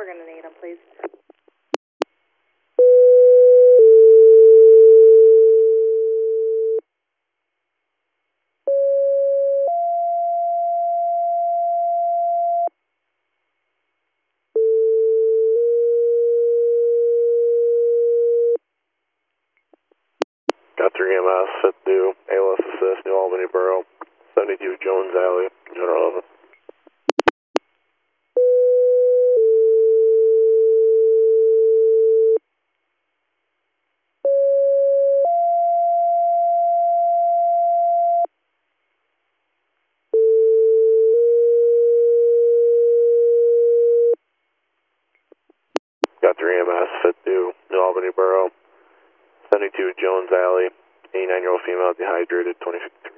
we're going to need them, please. Got 3 EMS, set due, ALS assist, New Albany Borough, 72 Jones Alley, General Over. Got 3 EMS, set due, New Albany Borough, 72 Jones Alley, 89-year-old female, dehydrated, 26